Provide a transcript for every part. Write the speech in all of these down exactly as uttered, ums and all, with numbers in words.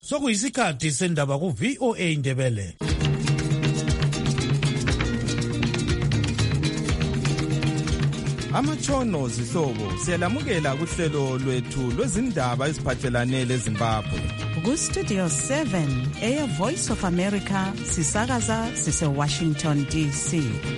Sokuyisikhathi sendaba ku V O A Ndebele. Amatshono zihlobo siyalamukela kuhlelo lwethu lwezindaba eziphathelane leZimbabwe. Ku Studio seven, Air Voice of America, sisakaza sise Washington D C.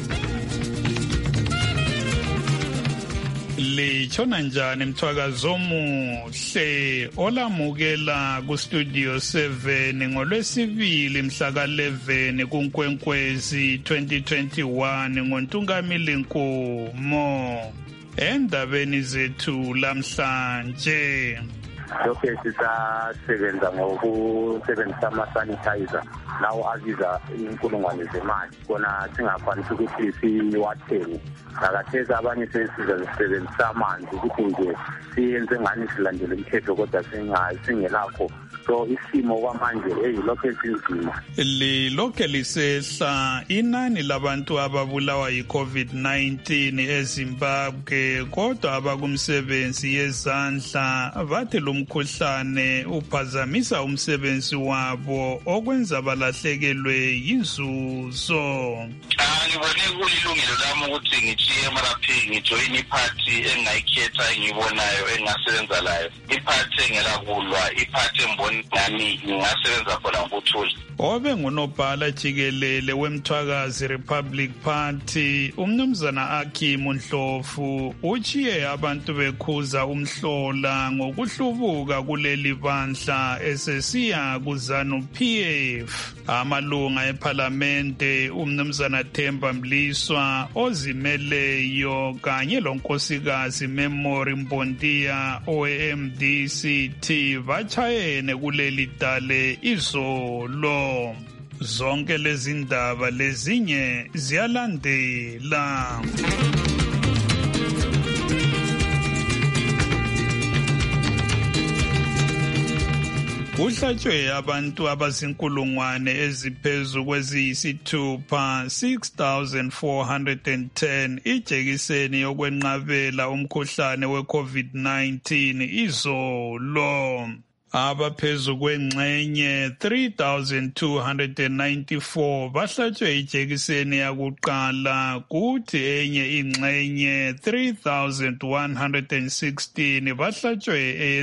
Lichona njani mthwakazo omuhle olamukela ku Studio seven ngolwesibili mhla ka eleven kuNkwenkwezi twenty twenty-one ngoNtungamili Nkomo. Endabeni zethu lamhlanje lokho sisasebenza ngokusebenzisa ama-sanitizer lawo abiza inkulungwane zemali kona singakwanisi ukuthi siwathenge. Akathezi abanye sesizasebenzisa amanzi ukuthi nje siyenze ngani silandele umthetho kodwa singelakho. So isimo kwamanje eyilokho esinzima. Lilokho lisehla inani labantu ababulawa yi-COVID nineteen eZimbabwe kodwa abakumsebenzi yezandla bathi lo mkhuhlane uphazamisa umsebenzi wabo okwenza balahlekelwe yinzuzo. Ngibone kulilungelo lami ukuthi ngichiye emaraphi ngijoyine iphathi engayikhetha engibonayo engasebenza layo. Iphathi engelakulwa, iphathi embona nami ngingasebenza khona ngokuthula. Obe ngunobhala jikelele weMthwakazi Republic Party umnumzana Akim Ndlovu uchiye abantu bekhuza umhlola ngokuhlubuka kuleli bandla esesiya kuzanu P F. Amalunga eParlamente umnumzana Themba Mliswa ozimeleyo kanye lonkosikazi Memory Mbondiya o M D C T bachayene kuleli dale izolo. Zonke lezi ndaba lezinye ziyalandela. Kuhlatshwe abantu abazinkulungwane eziphezu kweziyisithupha six thousand four hundred ten ijekiseni yokwenqabela umkhuhlane we-COVID nineteen izolo. Abaphezu kwengxenye three thousand two hundred ninety-four bahlatshwe ijekiseni yakuqala kuthi enye ingxenye three thousand one hundred sixteen bahlatshwe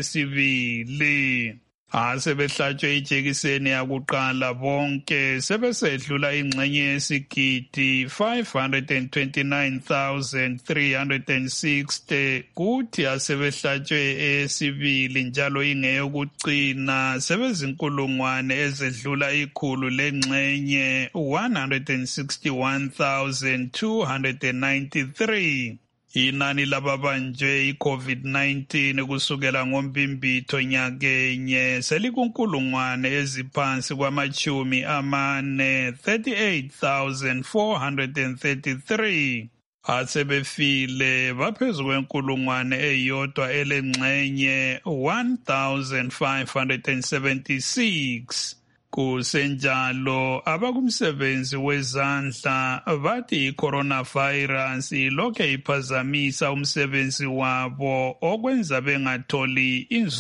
eyesibili. Asebehlatshwe ijekiseni yakuqala bonke sebesedlula ingxenye yesigidi five hundred twenty-nine thousand three hundred sixty kuthi asebehlatshwe eyesibili njalo ingeyokucina sebezinkulungwane ezedlula ikhulu lengxenye one hundred sixty-one thousand two hundred ninety-three. Inani lababanjwe i-COVID nineteen kusukela ngoMbimbitho nyakenye selikunkulungwane eziphansi kwamachumi amane thirty-eight thousand four hundred thirty-three. Asebefile baphezu kwenkulungwane eyodwa elengxenye one thousand five hundred seventy-six. Kusenjalo abakumsebenzi wezandla bathi i-coronavirus lokhe iphazamisa umsebenzi wabo okwenza bengatholi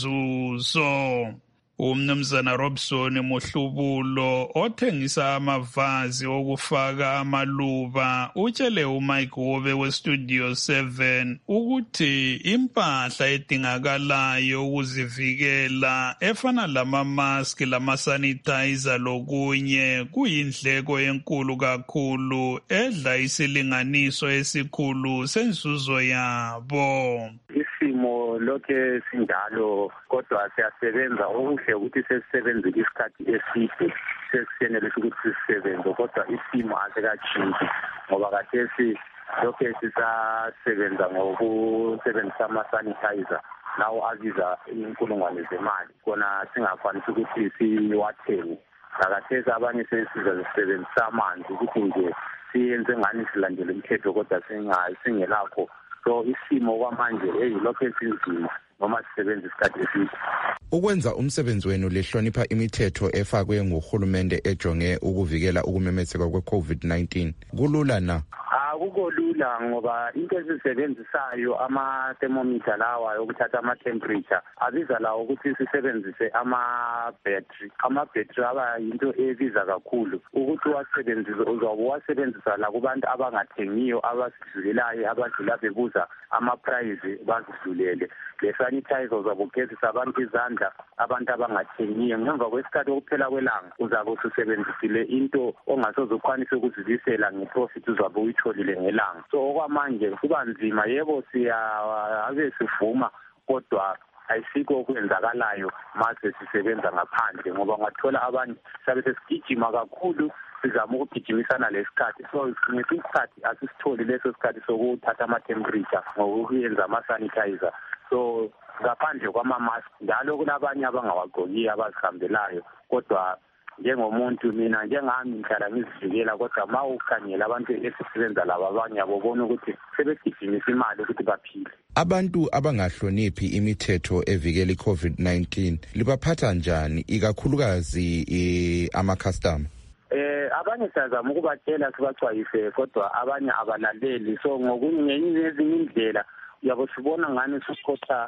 inzuzo. Umnumzana Robson Mohlubulo othengisa amavazi okufaka amaluba utshele uMike Wobe weStudio seven ukuthi impahla edingakalayo ukuzivikela efana lama-mask lama-sanitizer lokunye kuyindleko enkulu kakhulu edla isilinganiso esikhulu senzuzo yabo. Isimo lokhe sinjalo kodwa siyasebenza okuhle ukuthi sesisebenze isikhathi eside sesisenelisa ukuthi sisebenze kodwa isimo asikatshintshi ngoba kathesi lokhe sisasebenza ngokusebenzisa ama-sanitizer lawo abiza inkulungwane zemali kona singakwanisi ukuthi siwathenge. Akathesi abanye sesizasebenzisa amanzi ukuthi nje siyenze ngani silandele umthetho kodwa singelakho. So isimo kwamanje eyilokho esinzima noma sisebenza isikhathi eside. Ukwenza umsebenzi wenu lehlonipha imithetho efakwe nguhulumende ejonge ukuvikela ukumemetheka kwe-COVID nineteen kulula na? Akukolula kulula ngoba into esisebenzisayo ama-thermometer lawa okuthatha ama-temperature abiza lawo ukuthi sisebenzise ama-battery. Ama-battery aba yinto ebiza kakhulu ukuthi uwasebenzise uzobe uwasebenzisa la kubantu abangathengiyo abasidlulelayo abadlula bebuza ama-price bazidlulele. Le sanitizer uzabe ugezisa abantu izandla abantu abangathengiyo ngemva kwesikhathi okuphela kwelanga uzabe ususebenzisile into ongasoze ukwanise ukuzibisela ngeprofit uzabe uyitholile ngelanga. So okwamanje kuba nzima, yebo siyabe sivuma kodwa ayisikho okwenzakalayo mase sisebenza ngaphandle ngoba ngathola abanye sabe sesigijima kakhulu sizama ukugijimisana lesikhathi. So ngesikhathi asisitholi leso sikhathi sokuthatha ama-temperature ngokuyenza ama-sanitizer. So ngaphandle kwama-mask njalo kulabanye abangawagqokiyo abazihambelayo kodwa njengomuntu mina njengami ngihlala ngizivikela kodwa ma ukhangela abantu esisebenza laba abanye abobona ukuthi sebegijimisa imali ukuthi baphile. Abantu abangahloniphi imithetho evikela i-COVID nineteen libaphatha njani ikakhulukazi e, ama-customer? Eh abanye siyazama ukubatshela sibachwayise kodwa abanye abalaleli. So ngokunye ezinye indlela uyabo sibona ngani sikhotha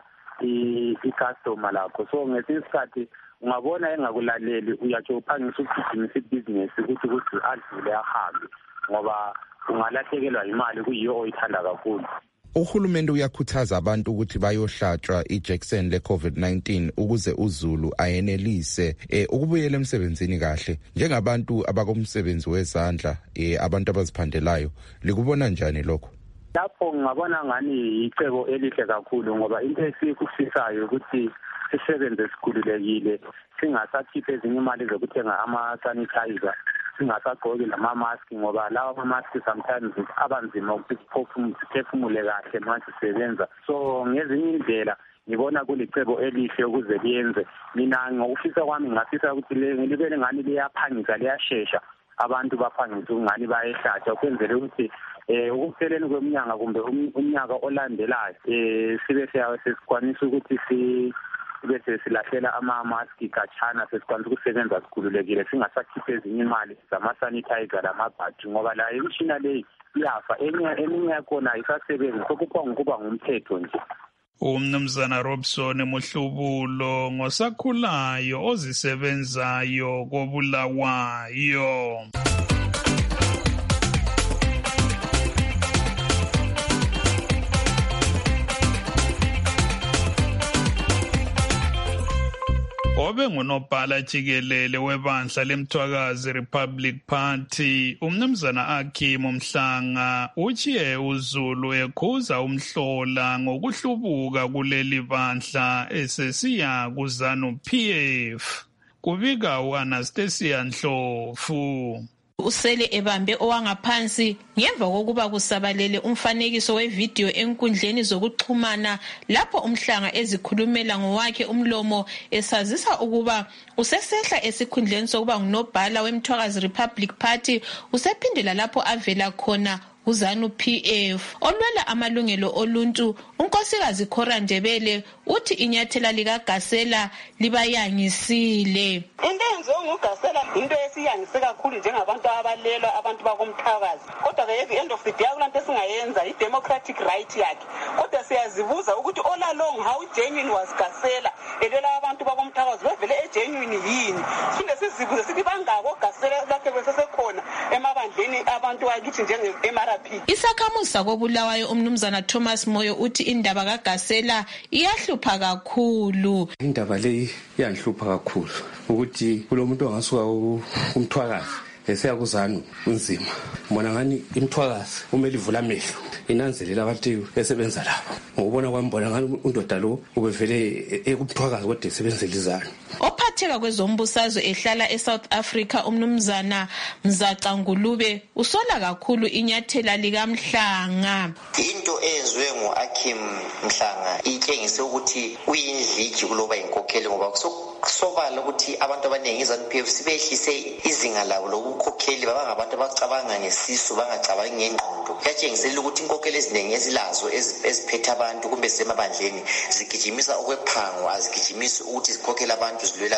i-customer lakho. So ngesinye isikhathi ungabona engakulaleli uyatsho uphangisa ukugijimisa ibhizinesi ukuthi ukuthi adlule ahambe ngoba ungalahlekelwa imali kuyiyo oyithanda kakhulu. Uhulumende uyakhuthaza abantu ukuthi bayohlatshwa ijekiseni le-COVID nineteen ukuze uZulu ayenelise eh, ukubuyela emsebenzini kahle. Njengabantu abakumsebenzi wezandla eh, abantu abaziphandelayo likubona njani lokho? Lapho ngabona ngani icebo elihle kakhulu ngoba into esikufisayo ukuthi sisebenze sikhululekile singasakhiphe ezinye imali zokuthenga ama-sanitizer singasagqoki lama-mask ngoba lawa ama-mask sometimes abanzima ukuthi siphefumule kahle ma sisebenza. So ngezinye indlela ngibona kulicebo elihle ukuze liyenze. Mina ngokufisa kwami ngafisa ukuthi libe ngani liyaphangisa liyashesha abantu baphangisa ungani bayehlatshwa kwenzele ukuthi eh ukupheleni kweminyaka kumbe umnyaka olandelayo eh sibe sesikwanisa ukuthi si bese silahlela ama-mask kachana sesikwanisa ukusebenza sikhululekile singasakhiphe ezinye imali zama-sanitizer lamabhatri ngoba la imishina leyi iyafa eminye yakhona ayisasebenzi sokuphonga ukuba ngumthetho nje. Umnumzana Robson Muhlubulo ngosakhulayo ozisebenzayo koBulawayo. Obe ngunobhala jikelele webandla leMthwakazi Republic Party umnumzana Akim Mhlanga uchiye uZulu ekhuza umhlola ngokuhlubuka kuleli bandla esesiya kuZanu P F. Kubika uAnastasia Ndlovu. Usele ebambe owangaphansi ngemva kokuba kusabalele umfanekiso wevideo enkundleni zokuxhumana lapho Umhlanga ezikhulumela ngowakhe umlomo esazisa ukuba usesehla esikhundleni sokuba ngunobhala weMthwakazi Republic Party usephindela lapho avela khona uZanu P F. Olwela amalungelo oluntu unkosikazi Khora Ndebele uthi inyathela likaGasela libayangisile. Into enziwe nguGasela into esiyangise kakhulu njengabantu abalelwa abantu bakomthakazi. Kodwa ke at the end of the day akulanto esingayenza i-democratic right yakhe. Kodwa siyazibuza ukuthi all along how genuine was Gasela elwela abantu bakomthakazi bevele egenuine yini. Sinde sizibuze sithi bangako Gasela lakhe besesekhona emabandleni abantu akithi njenge-M R P. Isakhamuzi koBulawayo umnumzana Thomas Moyo uthi indaba kaGasela iyahlupha kakhulu. Indaba le iyahlupha kakhulu ukuthi kulomuntu ongasuka umthwakazi eseya kuZanu unzima. Mbona ngani imthwakazi kumele ivula amehlo inanzelela abantu besebenza lapho. Ngokubona kwami mbona ngani undoda lo ubevele ekumthwakazi kodwa esebenzela iZanu. Ophatheka kwezombusazwe ehlala eSouth Africa umnumzana Mzaca Ngulube usola kakhulu inyathela likaMhlanga. Into ezwe ngoAkim Mhlanga itshengise ukuthi uyindliji kuloba inkokheli ngoba kusobala ukuthi abantu abaningi iZanu P F sibehlise izinga labo lokukhokheli baba ngabantu abacabanga ngesisu bangacabangi ngengqondo. Yatshengisela ukuthi inkokheli eziningi ezilazo eziphethe abantu kumbe semabandleni zigijimisa okwephango azigijimisi ukuthi zikhokhela abantu zilwela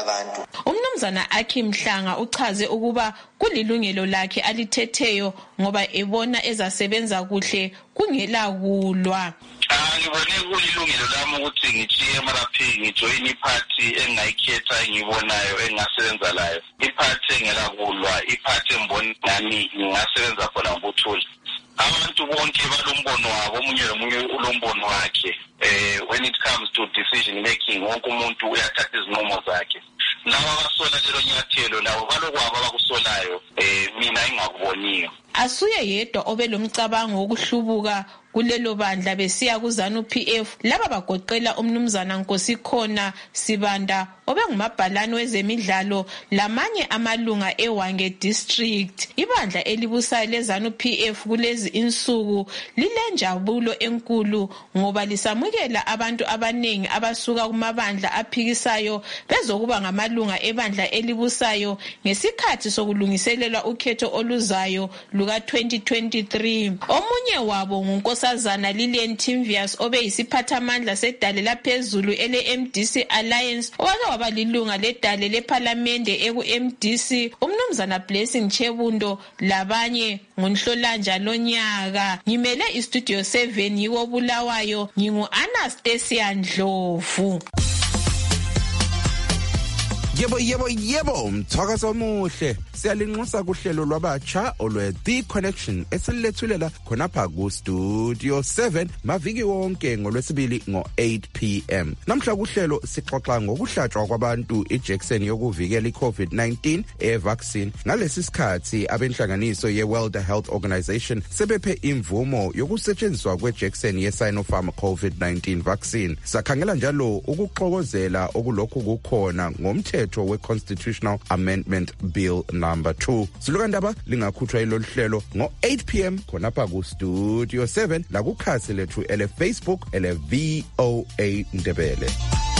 abantu. Umnumzana Aki Mhlanga uchaze ukuba kulilungelo lakhe alithetheyo ngoba ebona ezasebenza kuhle kungela kulwa. Ngibone kulilungelo lami ukuthi ngichiye emaraphi ngijoyine iphathi engayikhetha engibonayo engasebenza layo. Iphathi engela kulwa, iphathi embona ngani ngingasebenza khona ngokuthula. Abantu bonke balombono wabo, omunye nomunye ulombono wakhe. Eh when it comes to decision making, wonke umuntu uyathatha izinqumo zakhe. Laba abasola lelo nyathelo labo balokwabo abakusolayo eh mina engakuboniyo. Asuye yedwa obelomcabango wokuhlubuka kulelo bandla besiya kuZANU P F laba bagoqela umnumzana Nkosikhona Sibanda obengumabhalane wezemidlalo lamanye amalunga eWange district. Ibandla elibusayo leZANU P F kulezi insuku lilenjabulo enkulu ngoba lisamukela abantu abanengi abasuka kumabandla aphikisayo bezokuba ngamalunga ebandla elibusayo ngesikhathi sokulungiselela ukhetho oluzayo luka twenty twenty-three. Omunye wabo ngunkosazana Lilian Timvias obe yisiphathamandla sedale laphezulu ele M D C Alliance owake waba lilunga ledale leParliamente eku M D C. Umnumzana Blessing Chebundo labanye ngonhlolanja lonyaka. Ngimele istudio seven yiwo Bulawayo, ngingu Anastasia Ndlovu. Yebo yebo yebo mthakazo omuhle siyalinxusa kuhlelo lwabatsha olwe The Connection esillethulela khonapha ku Studio seven maviki wonke ngolwesibili ngo eight p m Namhla kuhlelo sixoxa ngokuhlatshwa kwabantu iJackson yokuvikela iCovid nineteen evaccine. Ngalesi sikhathi abenhlanganiso yeWorld Health Organization sebephe imvumo yokusetshenziswa kweJackson yeSinopharm COVID nineteen vaccine. Sakhangela njalo ukuxokozela okulokhu kukhona ngomthetho we-Constitutional Amendment Bill number two. Silukandaba lingakhutshwa ilolu hlelo ngo eight p m khonapha ku Studio seven la kukhasi lethu ele Facebook ele V O A Ndebele.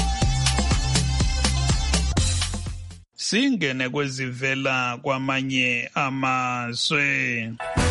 Singene kwezivela kwamanye amazwe.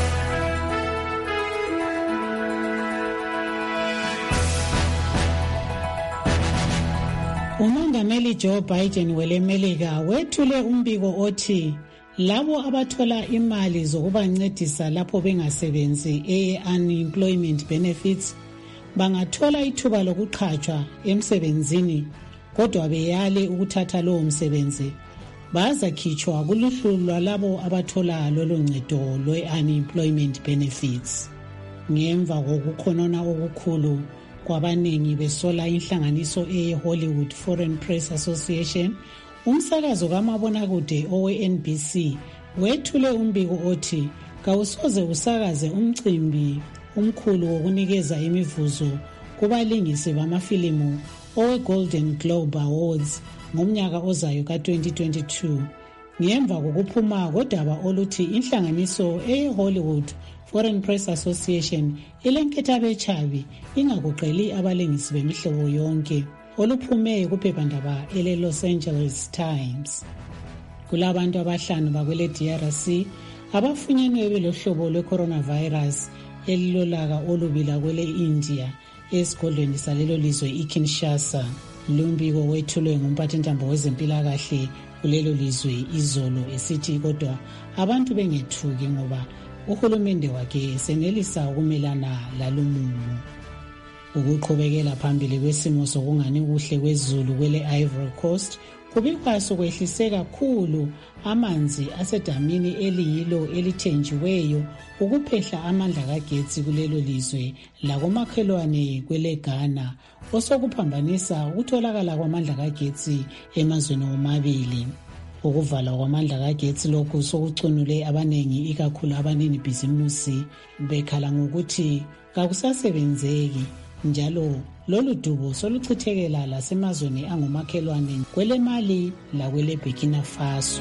Umongameli Joe Biden welemelika wethule umbiko othi labo abathola imali zokubancedisa lapho bengasebenzi e-unemployment benefits bangathola ithuba lokuqhatshwa emsebenzini kodwa beyale ukuthatha lowo msebenzi bazakhitshwa kuluhlu lwalabo abathola lolo ncedo lwe-unemployment benefits. Ngemva kokukhonona okukhulu kwabaningi besola inhlanganiso e-Hollywood Foreign Press Association, umsakazo kamabonakude owe-N B C wethule umbiko othi kawusoze usakaze umcimbi umkhulu wokunikeza imivuzo kubalingisi bamafilimu owe-Golden Globe Awards ngomnyaka ozayo ka twenty twenty-two. Ngemva kokuphuma kodaba oluthi inhlanganiso e-Hollywood Foreign Press Association ilenketha bechabi ingakuqeli abalingisi bemihlobo yonke oluphume kuphephandaba ele Los Angeles Times. Kulabantu abahlanu bakwele D R C abafunyenwe belohlobo lwe-coronavirus elilolaka olubila kwele India esigodlweni salelo lizwe iKinshasa. Lumbiko wethulwe ngumphathintambo wezempilakahle kulelo lizwe izolo esithi kodwa abantu bengethuki ngoba uhulumende wakhe senelisa ukumelana lalumumo. Ukuqhubekela phambili kwesimo sokungani kuhle kwezulu kwele Ivory Coast kubikwa sokwehlise kakhulu amanzi asedamini eliyilo elithenjiweyo ukuphehla amandla kagetsi kulelo lizwe lakomakhelwane kwele Ghana osokuphambanisa ukutholakala kwamandla kagetsi emazweni omabili. Ukuvalwa kwamandla kagetsi lokhu sokucunule abanengi ikakhulu abanini bhizimusi bekhala ngokuthi kakusasebenzeki njalo lolu dubo soluchithekela lasemazweni angumakhelwane kwele Mali lakwele Burkina Faso.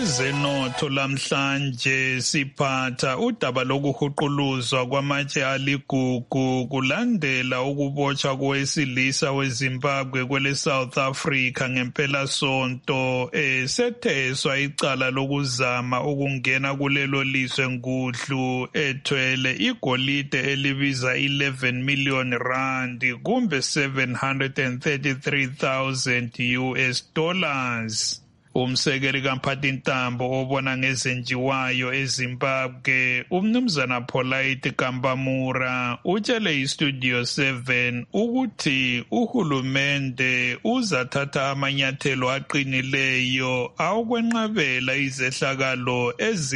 Kwezenotho lamhlanje siphatha udaba lokuhuquluzwa kwamatshe aligugu kulandela ukubotshwa kowesilisa weZimbabwe kwele South Africa ngempela sonto esetheswa icala lokuzama ukungena kulelo lizwe ngudlu ethwele igolide elibiza eleven million rand kumbe seven hundred thirty-three thousand U S dollars. Umsekeli kaMphathintambo obona ngezenjiwayo eZimbabwe umnumzana Polite Kambamura utshele iStudio seven ukuthi uhulumende uzathatha amanyathelo aqinileyo awokwenqabela izehlakalo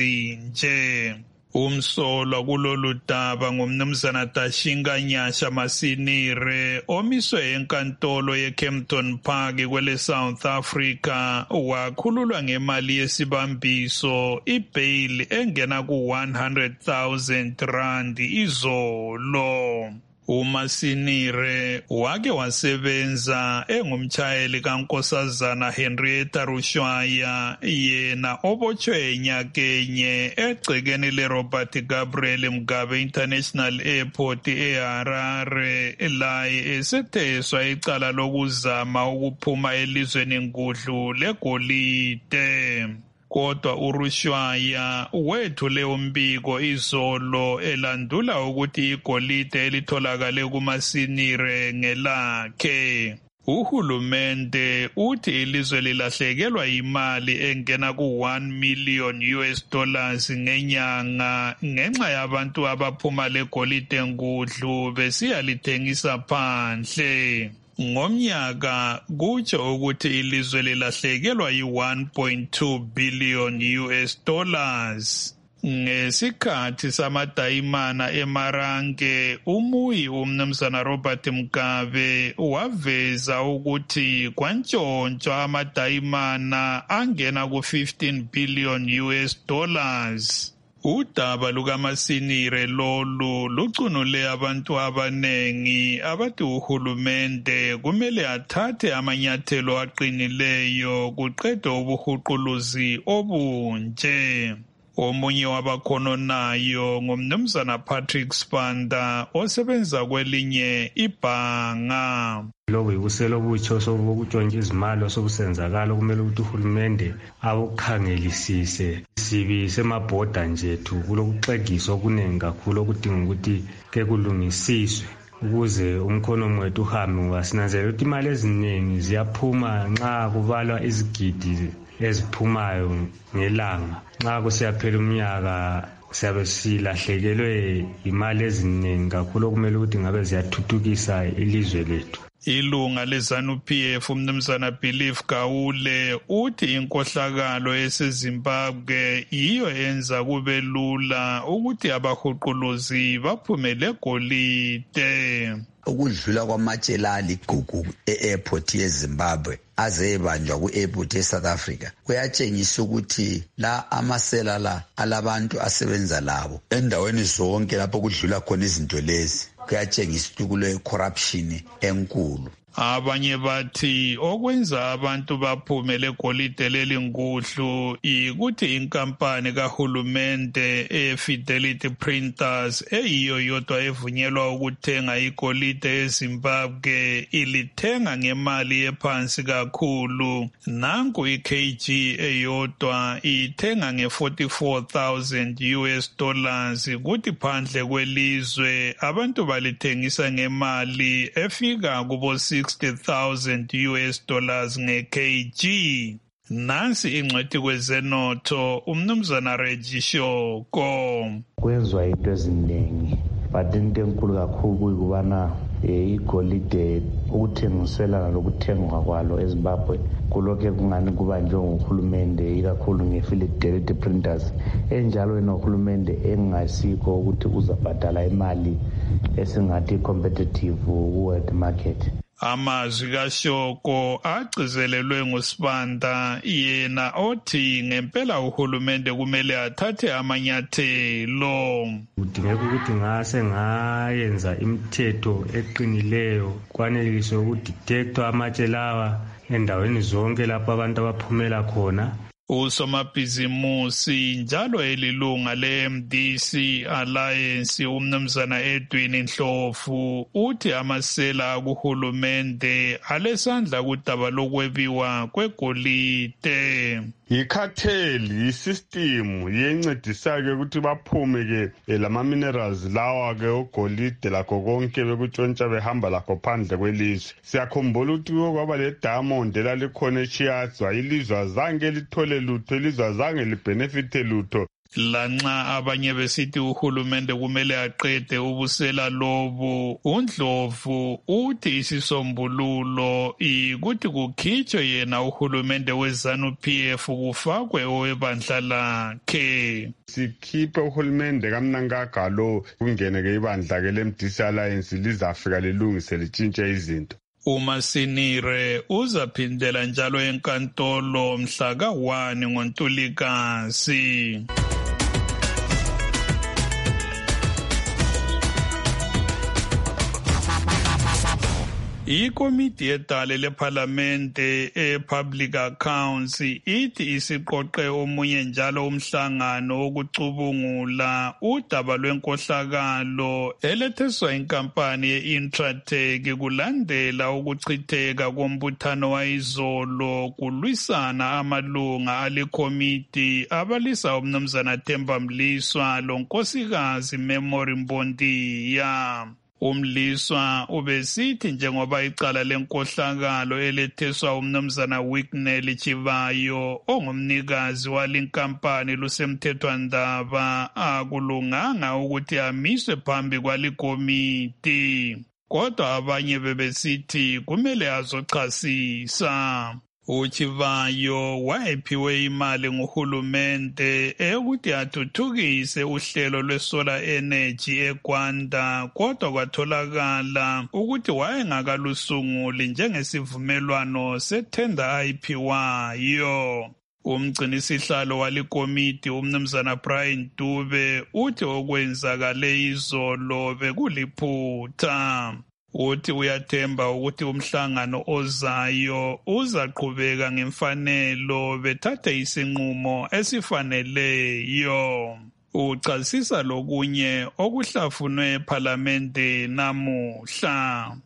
ezinje. Umsolwa kulolu daba ngumnumzana Tashinga Nyasha Masinire omiswe enkantolo yeKempton Park kwele South Africa wakhululwa ngemali yesibambiso ibail engena ku one hundred thousand rand izolo. uMasinire wake wasebenza engumtshayeli kaNkosazana Henrietta Rushwaya yena obotshwe nyakenye egcekeni leRobert Gabriel Mugabe International Airport eHarare laye esetheswa icala lokuzama ukuphuma elizweni ngudlu legolide. Kodwa uRushwaya wethule umbiko izolo elandula ukuthi igolide elitholakale kuMasinire ngelakhe. Uhulumende uthi ilizwe lilahlekelwa imali engena ku one million U S dollars ngenyanga ngenxa yabantu abaphuma legolide ngudlu besiya lithengisa phandle. Ngomnyaka kutsho ukuthi ilizwe lilahlekelwa yi one point two billion U S dollars. Ngesikhathi samadayimana eMarange umuyi umnumzana Robert Mugabe waveza ukuthi kwantshontshwa amadayimana angena ku fifteen billion U S dollars. Udaba lukaMasinire lolu lucunule abantu abanengi abathi uhulumende kumele athathe amanyathelo aqinileyo kuqedwe ubuhuquluzi obunje. Omunye wabakhononayo ngumnumzana Patrick Spanda osebenza kwelinye ibhanga. Lobu yikuselo butsho sobukutshontsha izimali osobusenzakala kumele ukuthi uhulumende awukhangelisise. Sibi semabhoda njethu kulokuxegiswa okuningi kakhulu okudinga ukuthi ke kulungisiswe ukuze umkhono wethu uhambe ngoba sinanzelela ukuthi imali eziningi ziyaphuma nxa kubalwa izigidi eziphumayo ngelanga. Nxa kusiyaphela umnyaka siyabe silahlekelwe imali eziningi kakhulu okumele ukuthi ngabe ziyathuthukisa ilizwe lethu. Ilunga leZANU-P F umnumzana Believe Gawule uthi inkohlakalo eseZimbabwe yiyo enza kube lula ukuthi abahuquluzi baphumele golide. Ukudlula kwamatshela aligugu e-airport yeZimbabwe azebanjwa ku-airport eSouth Africa kuyatshengisa ukuthi la amasela la alabantu asebenza labo endaweni zonke lapho kudlula khona izinto lezi kuyatshengisa ukuthi kule corruption enkulu. Abanye bathi okwenza abantu baphumele golide leli ngudlu ikuthi inkampani kahulumende eFidelity Printers eyiyo yodwa evunyelwa ukuthenga igolide eZimbabwe ilithenga ngemali ephansi kakhulu. Nanku i-K G eyodwa ithenga nge-forty-four thousand U S dollars kuthi phandle kwelizwe abantu balithengisa ngemali efika kubo sixty thousand U S dollars nge-K G. Nansi ingcwethi kwezenotho umnumzana Reggie Shoko. Kwenzwa into eziningi but into enkulu kakhulu kuyikubana igolide ukuthengiselana lokuthengwa kwalo eZimbabwe kulokhe kungani kuba njengohulumende ikakhulu ngeFidelity Printers enjalo enohulumende engasikho ukuthi uzabhadala imali esingathi competitive world market. Amazwi kaShoko agcizelelwe nguSibanda yena othi ngempela uhulumende kumele athathe amanyathelo. Kudingeka ukuthi ngase ngayenza imithetho eqinileyo kwaneliswe ukudetector amatshe lawa endaweni zonke lapho abantu abaphumela khona Usomabhizimusi njalo elilunga le-M D C Alliance umnumzana Edwin Ndlovu uthi amasela akuhulumende alesandla kudaba lokwebiwa kwegolide. Yikhatheli yisystem yencedisa-ke ukuthi baphume-ke lama-minerals lawa-ke ogolide lakho konke bekutshontsha behamba lakho phandle kwelizwe. Siyakhumbula ukuthi kwaba le-diamond elalikhona eChiadzwa, ilizwe azange lithole lutho, ilizwe azange libhenefithe lutho. Lanxa abanye besithi uhulumende kumele aqede ubusela lobu, uNdlovu uthi isisombululo ukuthi kukhitshwe yena uhulumende we-ZANU P F kufakwe owebandla lakhe. Sikhiphe uhulumende kamnankagalo lo kungene-ke ibandla-ke le-M D C Alliance lizafika lilungise litshintshe izinto. uMasinire uzaphindela njalo enkantolo mhla ka one ngoNtulikazi. Ikomiti yedale lephalamende e-Public Accounts ithi isiqoqe omunye njalo umhlangano wokucubungula udaba lwenkohlakalo eletheswa inkampani ye-Intratech kulandela ukuchitheka kombuthano wayizolo kulwisana amalunga alikomiti abalisa umnumzana Themba Mliswa lonkosikazi Memory Mbondiya. Umliswa ubesithi njengoba icala lenkohlakalo eletheswa umnumzana Wicknell Chivayo ongumnikazi walinkampani lusemthethwandaba akulunganga ukuthi amiswe phambi kwalikomiti. Kodwa abanye bebesithi kumele azochasisa. uChivayo wayephiwe imali nguhulumende ukuthi athuthukise uhlelo lwesolar energy eGwanda, kodwa kwatholakala ukuthi wayengakalusunguli njengesivumelwano sethenda ayiphiwayo. Umgcinisihlalo walikomiti umnumzana Brian Dube uthi okwenzakale izolo bekuliphutha. Uthi uyathemba ukuthi umhlangano ozayo uzaqhubeka ngemfanelo bethathe isinqumo esifaneleyo. Uchasisa lokunye okuhlafunwe ePhalamende namuhla.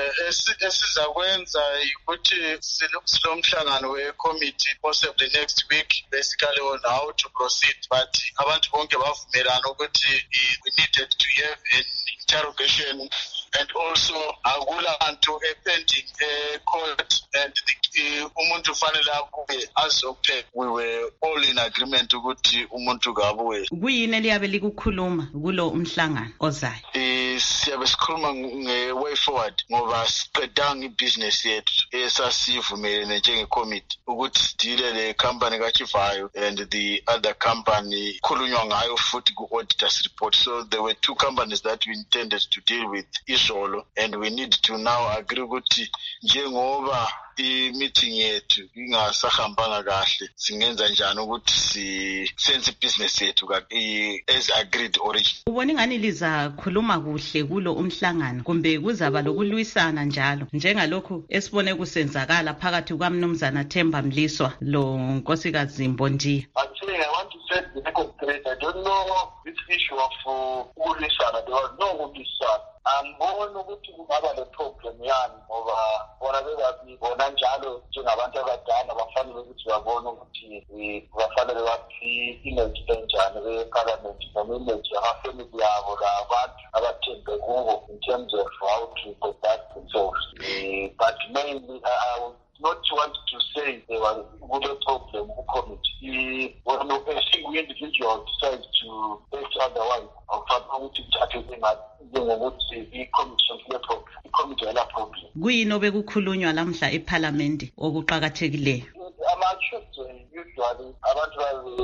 Esizakwenza ukuthi silomhlangano we-committee possibly next week basically on how to proceed, but abantu bonke bavumelana ukuthi we needed to have an interrogation and also akulanto e-pending e-court and umuntu fanele abuye azophe. We were all in agreement ukuthi umuntu kabuye. Kuyini eliyabe likukhuluma kulo umhlangano ozayo? Siyabe sikhuluma nge-way forward ngoba siqedanga ibhiziness yethu esasivumelene njenge-committee ukuthi sidile le company kaChivayo and the other company khulunywa ngayo futhi ku-auditors report. So there were two companies that we intended to deal with izolo, and we need to now agree ukuthi njengoba i-meeting yethu ingasahambanga kahle singenza njani ukuthi si sense business yethu as agreed origin. Ubona ingani liza khuluma kuhle kulo umhlangano kumbe kuzaba lokulwisana njalo njengalokho esibone kusenzakala phakathi kwamnumzana Themba Mliswa lo nkosikazi Mbondiya? Actually, I want to set the record straight. I don't know this issue of ukulwisana. There was no ukulwisana. Angibona ukuthi kungaba le-problem yani ngoba bona bebabi bona njalo njengabantu abadala bafanele ukuthi babone ukuthi bafanele bathi image enjani be-parliament noma image yamafamily yabo labantu abathembe kubo in terms of how to conduct themselves. But mainly I would not want to say there was a problem who committee. When a single individual decides to act otherwise, I'll probably chat with him at the committee problem. Kuyini obekukhulunywa lamhla ePhalamende okuqhakathekileyo? Ama-Tuesday usually abantu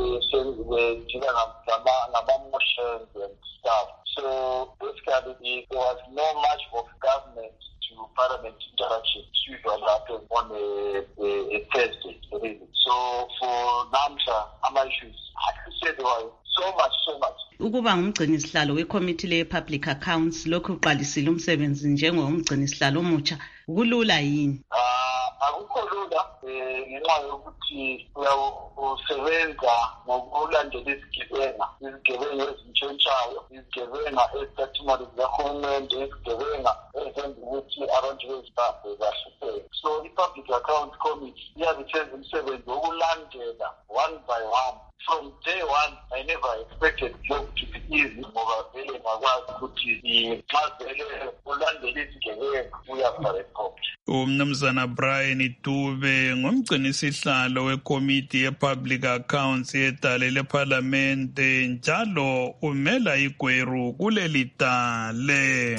babedila ngama-motions and stuff. So basically there was not much of government to Parliament interaction. It usually happens on a, a, a Thursday, really. So for NAMSA, our issues, I can say there was so much, so much. Ukuba ngumgcinisihlalo weCommittee le-Public Accounts lokhu uqalisile umsebenzi njengomgcinisihlalo omutsha kulula yini? Ah, akukho lula. um ngenxa yokuthi usebenza ngokulandela izigebenga izigebenga ezintshontshayo izigebenga ezithatha imali zikahulumende izigebenga ezenza ukuthi abantu bezimbabwe bahlupheke. So i-Public Accounts Committee iyabe isenza umsebenzi wokulandela one by one. From day one, I never expected job to be easy ngoba vele ngakwazi ukuthi nxa vele ulandela izigebenga uyapha report. Umnumzana Brian Dube ngumgcinisihlalo wekomiti ye-Public Accounts yedale leParlamente njalo umela igweru kuleli dale.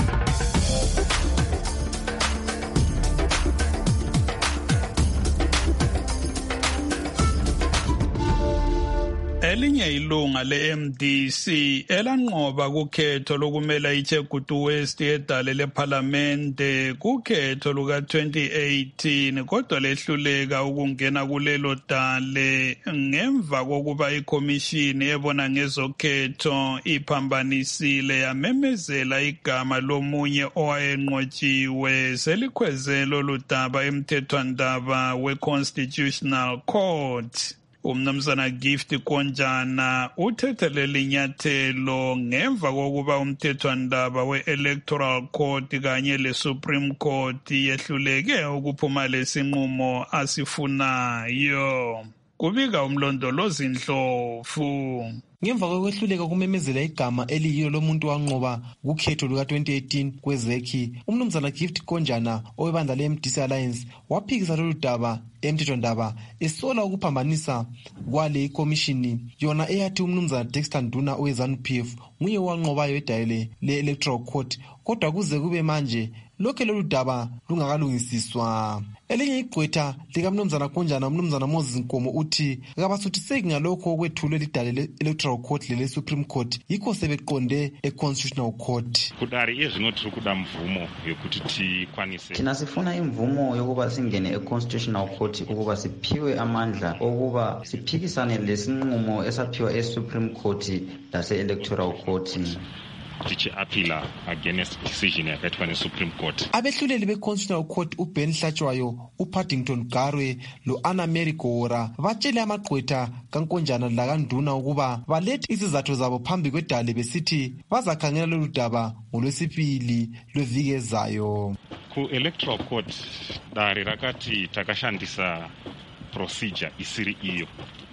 Elinye ilunga le-M D C elanqoba kukhetho lokumela iChegutu West yedale leParlamente kukhetho luka twenty eighteen kodwa lehluleka ukungena kulelo dale ngemva kokuba ikomishini ebona ngezokhetho iphambanisile yamemezela igama lomunye owayenqotshiwe selikhwezelo ludaba emthethwandaba we-Constitutional Court. Umnumzana Gift Konjana uthethelele inyathelo ngemva kokuba umthethwandaba we-Electoral Court kanye le-Supreme Court yehluleke ukuphuma lesinqumo asifunayo. Kubika umlondolozi Ndlovu. Ngemva kokwehluleka kumemezela igama eliyilo lomuntu wanqoba kukhetho luka twenty eighteen kwezekhi, umnumzana Gift Konjana owebandla le-M D C Alliance waphikisa lolu daba emthethwandaba esola ukuphambanisa kwale ikomishini yona eyathi umnumzana Dexter Nduna owe-ZANU P F nguye wanqobayo edale le-Electoral Court, kodwa kuze kube manje lokhe lolu daba lungakalungisiswa. Elinye igqwetha likamnumzana Konjana umnumzana Moses Nkomo uthi kabasuthiseki ngalokho okwethulwe lidale le-Electoral Court lele-Supreme Court yikho sebeqonde e-Constitutional Court. Kudari ezvino tiri kuda mvumo yokuti tikwanise. Thina sifuna imvumo yokuba singene e-Constitutional Court ukuba siphiwe amandla okuba siphikisane lesinqumo esaphiwa e-Supreme Court lase-Electoral Court. Tichi-appeala against decision yakaithwa ne-Supreme Court. Abehluleli be-Constitutional Court uBen Hlatshwayo, uPaddington Garwe lo-Anna Mary Gora batshele amagqwetha kaNkonjana lakanduna ukuba balethe izizathu zabo phambi kwedale besithi bazakhangela lolu daba ngolwesibili lweviki ezayo. Ku-Electoral Court dari rakati takashandisa procedure isiri iyo.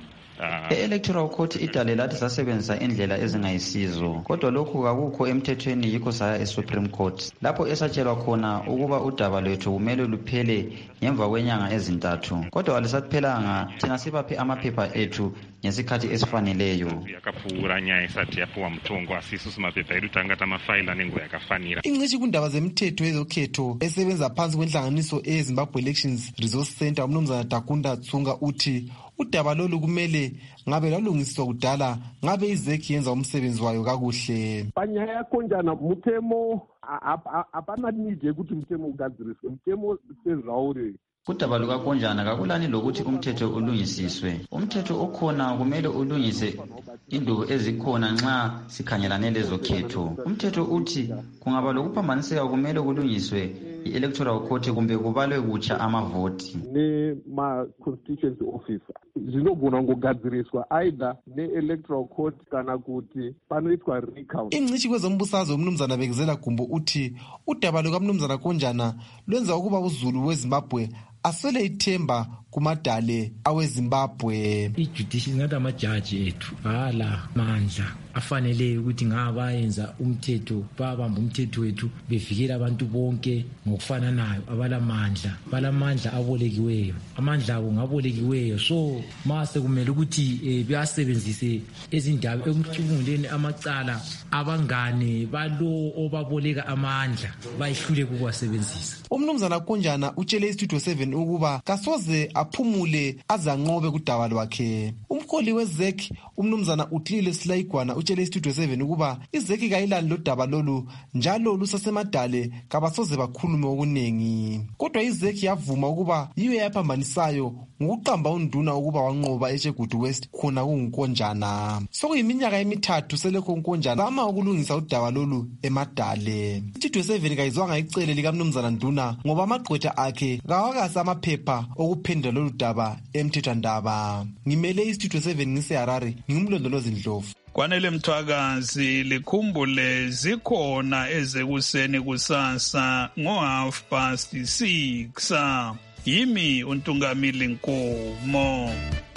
E-Electoral Court idale lathi sasebenzisa indlela ezingayisizo, kodwa lokhu kakukho emthethweni yikho saya e-Supreme Court lapho esatshelwa khona ukuba udaba lwethu kumele luphele ngemva kwenyanga ezintathu, kodwa alisaphelanga. Thina sibaphe amaphepha ethu ngesikhathi esifaneleyo. Yakapfuura nyaya isati yaphiwa mthongo asisusa maphepha edu tangata mafayila nenguva yakafanira. Ingcishi kundaba zemthetho ezokhetho esebenza phansi kwenhlanganiso e-Zimbabwe Elections Resource Center umnumzana Takunda Tsunga uthi udaba lolu kumele ngabe lalungiswa kudala ngabe izekhi yenza umsebenzi wayo kakuhle. Panyaya yaKonjana muthemo apana need ukuthi muthemo ugadziriswe, muthemo sezvauri. Kudaba lukaKonjana kakulani lokuthi umthetho ulungisiswe. Umthetho okhona kumele ulungise induku ezikhona nxa sikhangelane lezokhetho. Umthetho uthi kungaba lokuphambaniseka kumele kulungiswe i-Electoral Court kumbe kubalwe kutsha amavoti. Ne-ma-constituency officer zinogona ngogadziriswa either ne-Electoral Court kana kuti panoitwa recount. Ingcishi kwezombusazwe umnumzana Bekezela Gumbo uthi udaba lukamnumzana Konjana lwenza ukuba uZulu weZimbabwe asele ithemba kumadale aweZimbabwe. I-judicial ngathi amajaji ethu hala mandla afanele ukuthi ngabayenza umthetho babamba umthetho wethu bevikela abantu bonke ngokufananayo abalamandla balamandla abolekiweyo amandla abo ngabolekiweyo so mase kumele ukuthi eh, bayasebenzise ezindaba emcubunguleni amacala abangane balo obaboleka amandla bayihlule kuwasebenzisa. Umnumzana Konjana utshele iStudio seven ukuba kasoze aphumule azanqobe kudaba lwakhe. umholi wezeki umnumzana utlile silayigwana utshele istudio seven ukuba izeki kayilani lodaba lolu njalo lusasemadale kabasoze bakhulume okuningi, kodwa izeki yavuma ukuba yiyo yaphambanisayo ngokuqamba unduna ukuba wanqoba eThegutu West khona kunguNkonjana. Sokuyiminyaka emithathu selekho uNkonjana zama ukulungisa udaba lolu emadale. iStudio seven kayizwanga icele likamnumzana Nduna ngoba amagqwetha akhe kawakasa amaphepha okuphendula lolu daba emthethwandaba. Ngimele iStudio seven ngise-Harare, ngingumlondolozi Ndlovu. Kwanele Mthwakazi likhumbule zikhona ezekuseni kusasa ngo half past six. Yimi uNtungamili Nkomo.